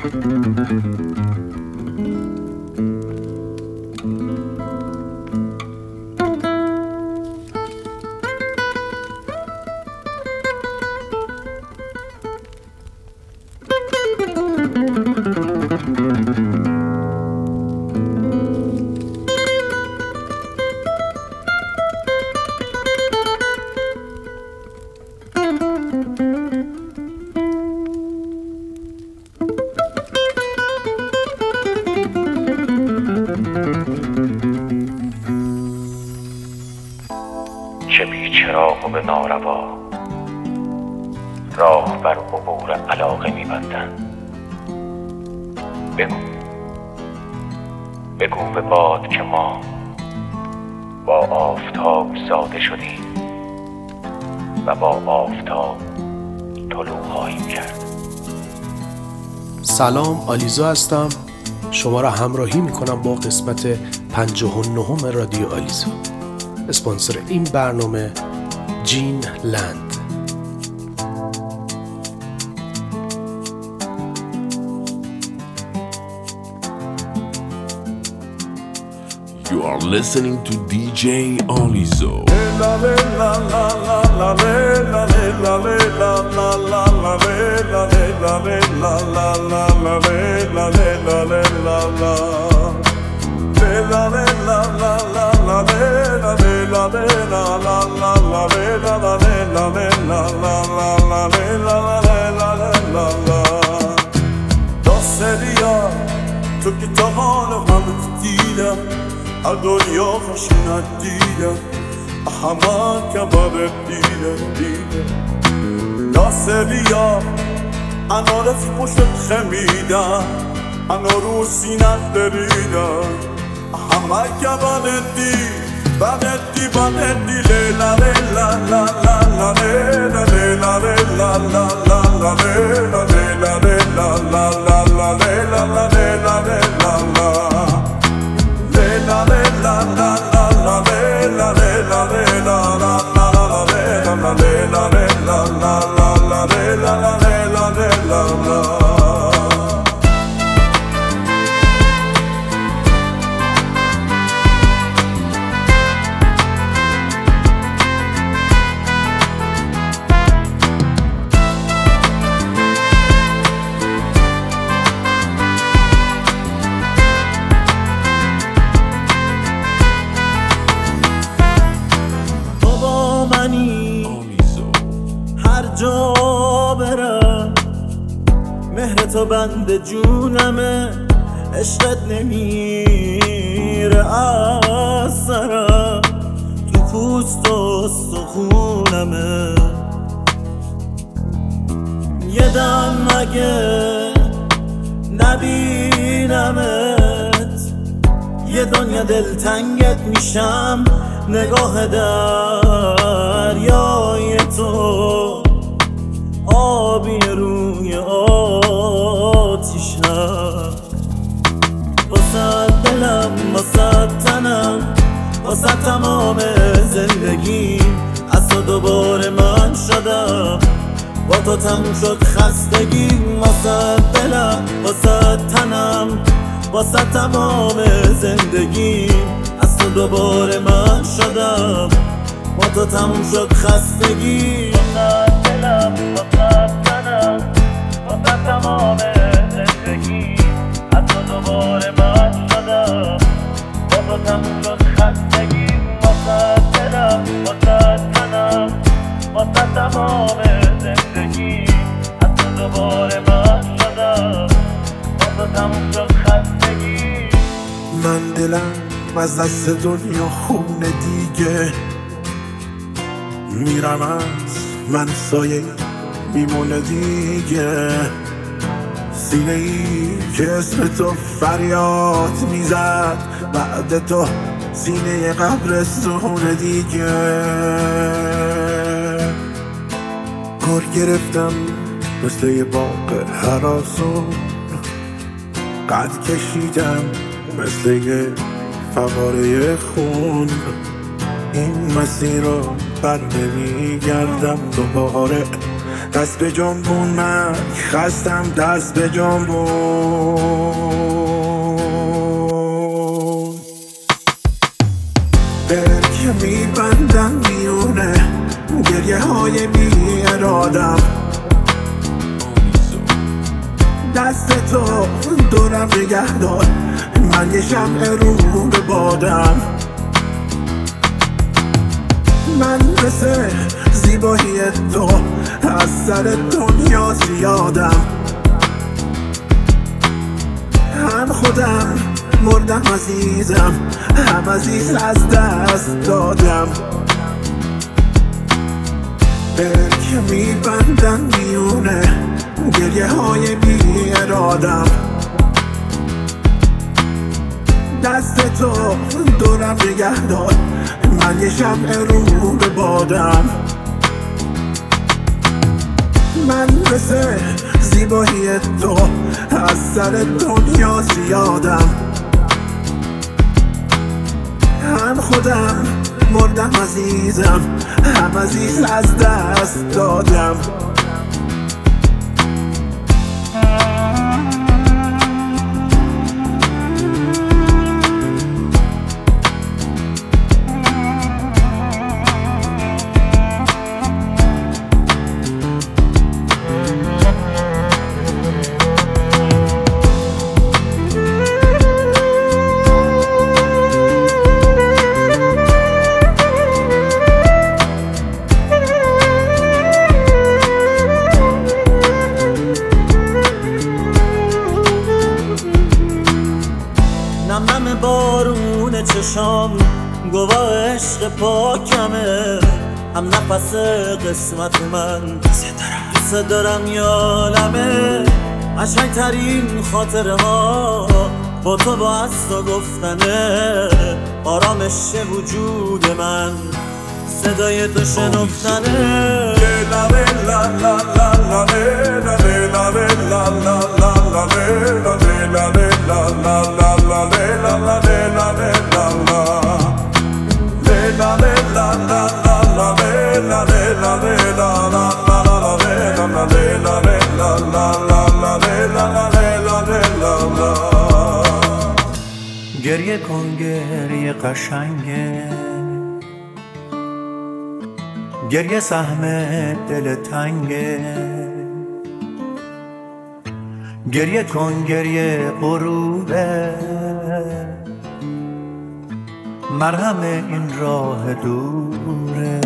چه بی چراغ و به ناروا راه بر عبور علاقه می‌بندند. بگو به باد که ما با آفتاب زاده شدیم و با آفتاب طلوع خواهیم کرد. سلام، آلیزا هستم. شما را همراهی میکنم با قسمت 59 رادیو آلیزا. اسپانسر این برنامه جین لند. You are listening to DJ Alizo. تو که تا حال همت دیدم از دنیا خوش ندیدم همه کبابت دیدم داسته بیا انا رفت پشت خمیدم انا رو سینت دریدم همه کبابت بدت دی لیلا لیلا لا لا لا لیلا لیلا لیلا لا لا لا لیلا لیلا لیلا لا لا لا لیلا لا لیلا لیلا لا لیلا لا لا لا لیلا لیلا لیلا لا لا لا لیلا لیلا لیلا لا لا لا لیلا لیلا لیلا هر جا برم مهر تو بند جونمه عشقت نمیره از سرم تو پوست و استخونمه یه دم مگه نبینمت یه دنیا دلتنگت میشم نگاه دریای تو آبی روی آتیشم واسه دلم واسه تنم واسه تمام زندگیم از تو دوباره من شدم با تو تموم شد خستگیم واسه دلم واسه تنم واسه تمام زندگیم از تو دوباره من شدم با تو تموم شد خستگی واسه دلم واسه تنم واسه تمام زندگی از تو دوباره من شدم با تو تموم شد خستگی واسه دلم واسه تنم واسه تمام زندگی از تو دوباره من شدم با تو تموم شد خستگی من دلم از دست دنیا خونه دیگه میرم از من سایه میمونه دیگه سینه ای که اسم تو فریاد میزد بعد تو سینه قبرستون دیگه کار گرفتم مثل یه باغ هراسون قد کشیدم مثل یه فواره خون این مسیر رو بر نمیگردم دوباره دست به جنبونک خستم دست به جنبون برکه میبندم میونه گریه های بی ارادم دست تو دورم نگه دار من یه شمع رو به بادم من مثل زیبایی تو از سر دنیا زیادم هم خودم مردم عزیزم هم عزیز از دست دادم برکه میبندم میونه گریه های بی ارادم دست تو دورم نگه دار من یه شمع رو به بادم من مثل زیبایی تو از سر دنیا زیادم هم خودم مردم عزیزم هم عزیز از دست دادم نم بارون چشام گواه عشق پاکمه هم نفس قسمت من دوست دارم یالمه قشنگ ترین خاطره ها با تو با استا گفتنه آرامش وجود من صدای تو شنفتنه گریه کن گریه قشنگه گریه سهم دل تنگه گریه کن گریه غروبه مرهم این راه دوره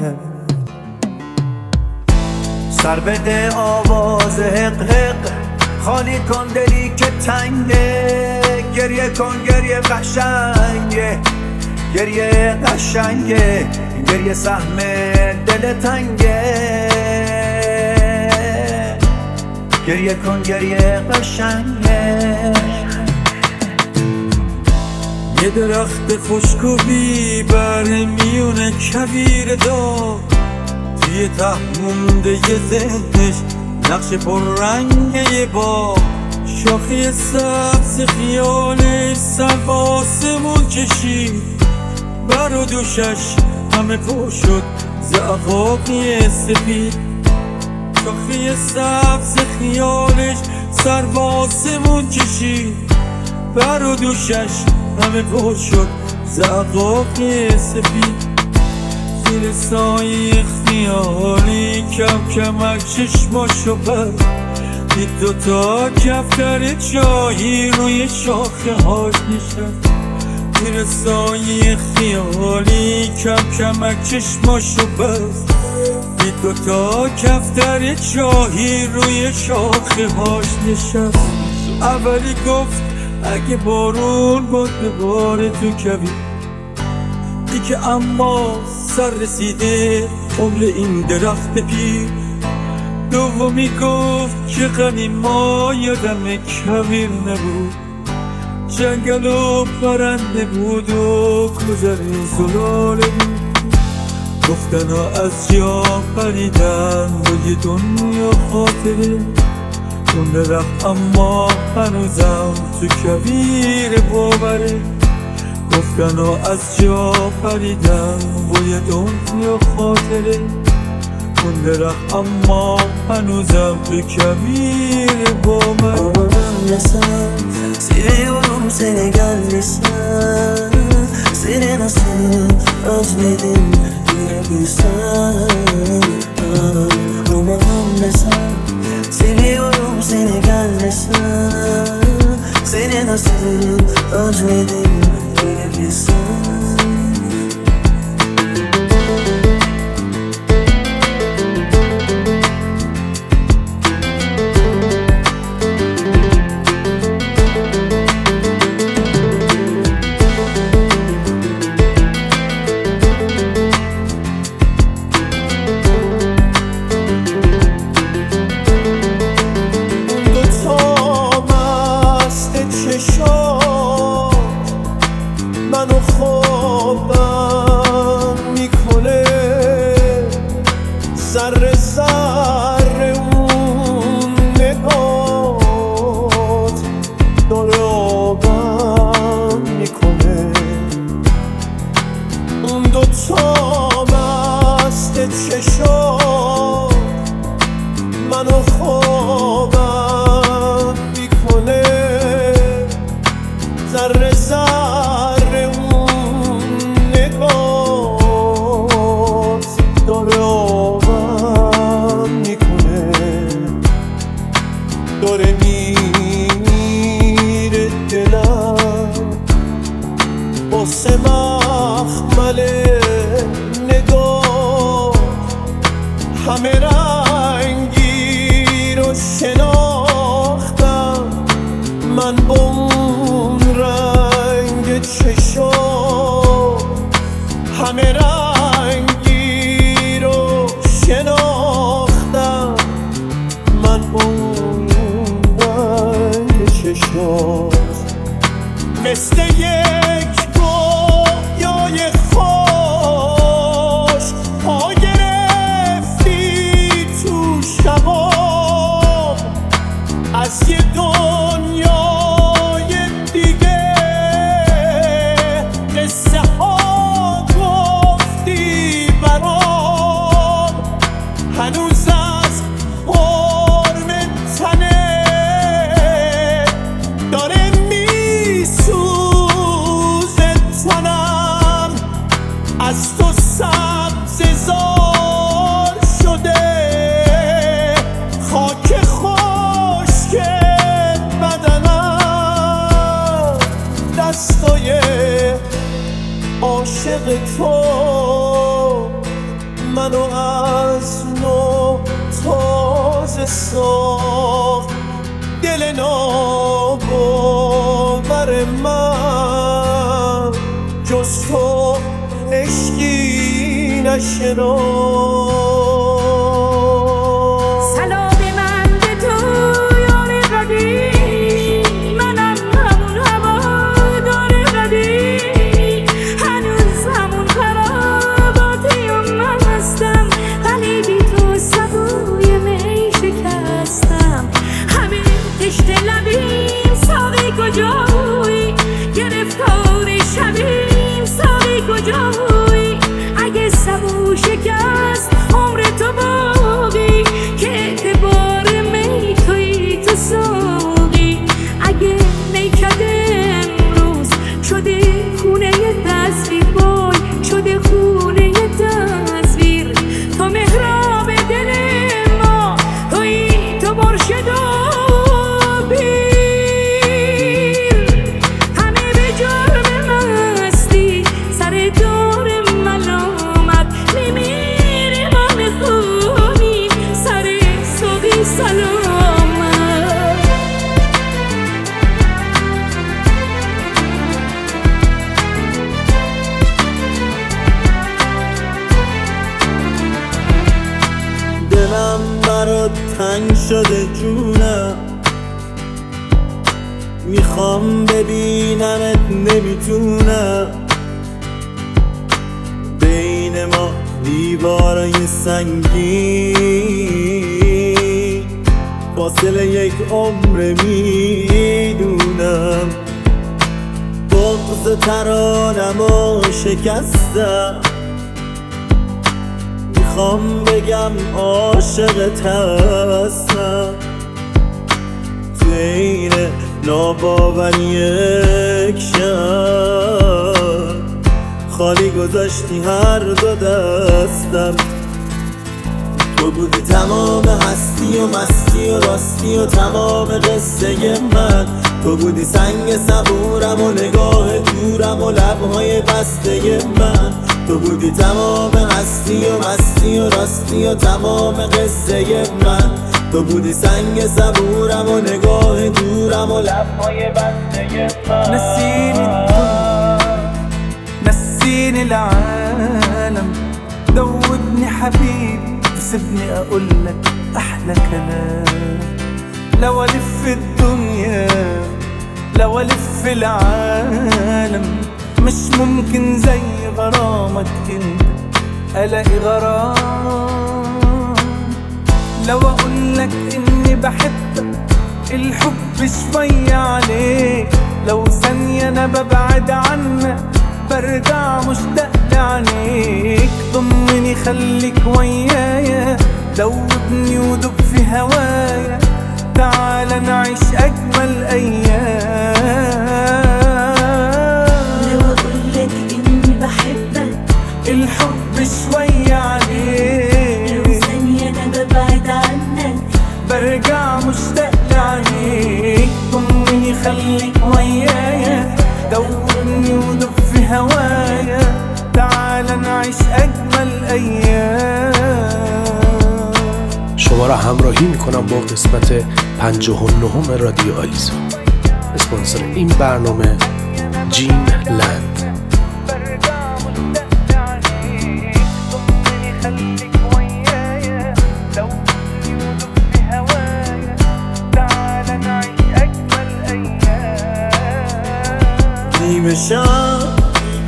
سر بده آواز حق حق خالی کن دلی که تنگه گریه کن گریه قشنگه گریه قشنگه گریه سهم دل تنگه گریه کن گریه قشنگه یه درخت خشک و بیبر میونه کویر داغ توی ته مونده یه ذهنش نقش پررنگه با شاخه سبز خیالش سر به آسمون کشید بر و دوشش همه پر شد زعفاقی سفید شاخه سبز خیالش سر به آسمون کشید بر و دوشش همه پر شد زعفاقی سفید زیر سایه خیالی کم کمک چشماشو بست دید دوتا کفتر چایی روی شاخه هاش نشست زیر سایه خیالی کم کمک چشماشو بست دید دوتا کفتر چایی روی شاخه هاش نشست اولی گفت اگه بارون بود بباره تو کویر دیگه اما سر رسیده عمر این درخت پیر دومی گفت که غمی ما یادم کویر نبود جنگل و پرنده بود و گذر زلاله بود گفتن ها از جا پریدن و یه دنیا خاطره اون درخت اما هنوزم تو کویر باوره گفتن ها از جا پریدن و یه دنیا خاطره اون درخت اما هنوزم به کویر با من. Seviyorum seni gel bilsen, seni nasıl özledim görebilsen. Romanım ne sen, seviyorum seni gel bilsen, seni nasıl özledim görebilsen. منو خوابم میکنه ذره ذره اون نگات داره آبم میکنه. اون دوتا مست چشات منو خوابم میکنه ذره ذره اون نگات داره آبم میکنه. داره میره دلم واسه مخمل نگاه، همه رنگی رو شناختم من با اون رنگ چشم، همه رنگی رو شناختم من با اون رنگ چشم. مثل یک رویای خوش پا گرفتی تو شبام، از یه دنیای دیگه قصه ها گفتی برام. هنوز از قرم تنه داره میسوزه تنم، از تو سبززار شده خاک خشک بدنم. دستای عاشق تو منو از نو تازه ساخت. دل ناباور من جز تو عشقی نشناخت. سلام من به تو یار قدیم، منم همون هوادار قدیم، هنوز همون خراباتی و من هستم، ولی بی تو سبوی می شکستم. همه تشت لبیم ساقی کجایی، گرفتار شبیم ساقی کجایی. اگه سبو شکست عمر تو باقی، که اعتبار می توی تو ساقی. اگه نیکد امروز شده خونه تصویر، وای شده خونه تصویر. تو محراب دل ما توی، تو مرشد و پیر. همه به جرم مستی سر دور ملامت میمیره ما میخونی سر ساقی سلامت. دلم برات تنگ شده جونم، میخوام ببینمت نمیتونم. بین ما دیوارای سنگین، فاصله یک عمر میدونم. بغض ترانمو شکستم، میخوام بگم عاشقت هستم، تو این ناباوری یک شب خالی گذاشتی هر دو دستم. تو بودی تمام هستی و مستی و راستی و تمام قصه من، تو بودی سنگ صبورم و نگاه دورم و لبهای بسته من، تو بودی تمام هستی و مستی و راستی و تمام قصه من، تو بودی سنگ صبورم و نگاه دورم و لبهای بسته من. نسيني العالم، دوبني حبيبي، سيبني اقولك احلى كلام. لو الف الدنيا لو الف العالم، مش ممكن زي غرامك انت الاقي غرام. لو اقولك اني بحبك الحب شوية عليك، لو ثانية انا ببعد عنك برجع مشتاق لعينيك. ضمني خليك ويايا، دوبني ودوب في هوايا، تعال نعيش أجمل أيام. لو أقولك إني بحبك الحب شوية عليك، لو ثانية أنا ببعد عنك برجع مشتاق لعينيك. ضمني خليك ويايا، دوبني ودوب في هوايا، تعال نعيش أجمل أيام. شما را همراهی میکنم با قسمت 59 رادیو آلیزو. اسپانسر این برنامه جین لند. نیمه شب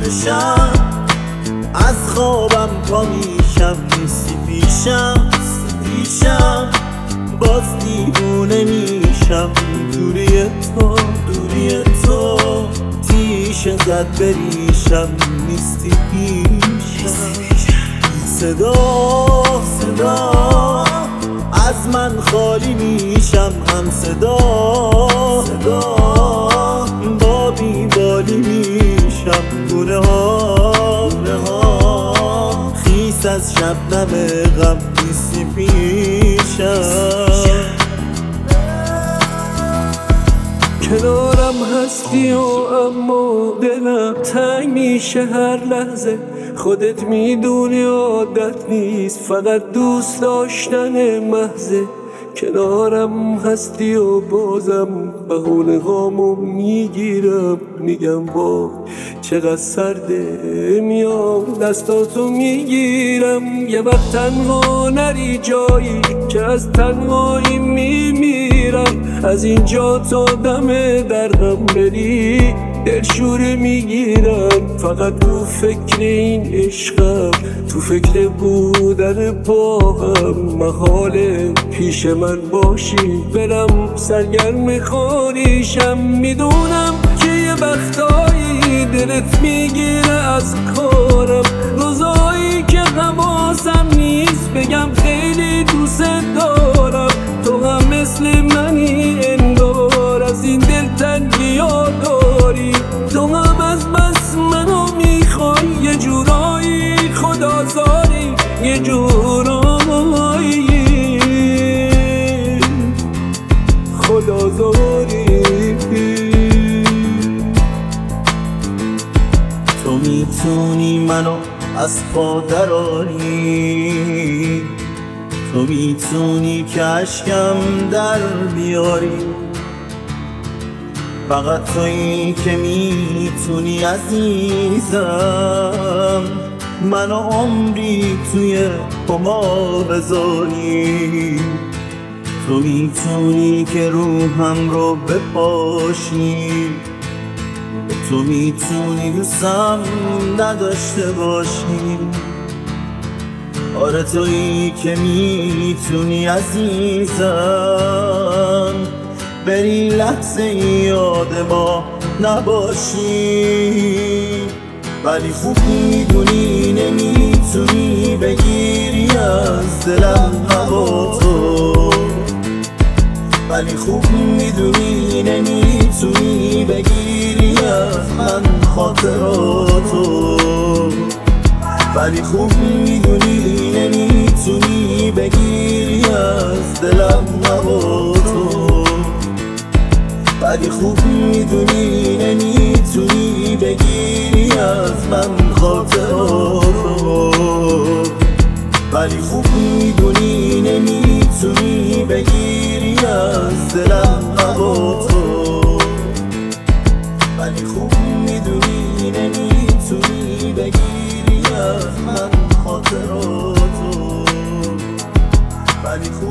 از خوابم پا میشم، نیستی پیشم باز دیوونه میشم. دوری تو تیشه زد بریشم، نیستی پیشم. صدا از من خالی میشم، هم صدا با بیبالی میشم. گونه ها خیس از شبنم غم، نیستی پیشم. کنارم هستی و اما دلم تنگ میشه هر لحظه. خودت میدونی عادت نیست، فقط دوست داشتن محضه. کنارم هستی و بازم بهونه هامو میگیرم، میگم وای چقدر سرده، میام دستاتو میگیرم. یه وقت تنها نری جایی که از تنهایی میمیرم، از اینجا تا دم درهم بری دلشوره میگیرم. فقط تو فکر این عشقم، تو فکر بودن با هم. محاله پیش من باشی برم سرگرم خانیشم. میدونم که یه وقتایی دلت میگیره از کارم، روزایی که حواسم نیست بگم خیلی دوست دارم. تو هم مثل منی انگار، از این دل تنگی ها داری. تو هم از بس منو میخوای، یه جورایی خدازاری، یه جورایی خدازاری. تو میتونی منو از پا دراری، تو میتونی که اشکم در بیاری. فقط تویی که میتونی عزیزم منو عمری توی پما بذاری. تو میتونی که روحم رو بپاشی، تو میتونی دوستم نداشته باشی. آره تویی که میتونی عزیزم بری لحظه یاد ما نباشی. ولی خوب میدونی نمیتونی بگیری از دلم نبا تو، ولی خوب میدونی نمیتونی بگیری از من خاطراتو، ولی خوب میدونی نمیتونی بگیری از دلم نبا تو، ولی خوب میدونی نمیتونی بگیری از من خاطراتو، ولی خوب میدونی نمیتونی بگیری از دلم نبا تو، ولی خوب میدونی نمیتونی بگیری از من خاطراتو، ولی خوب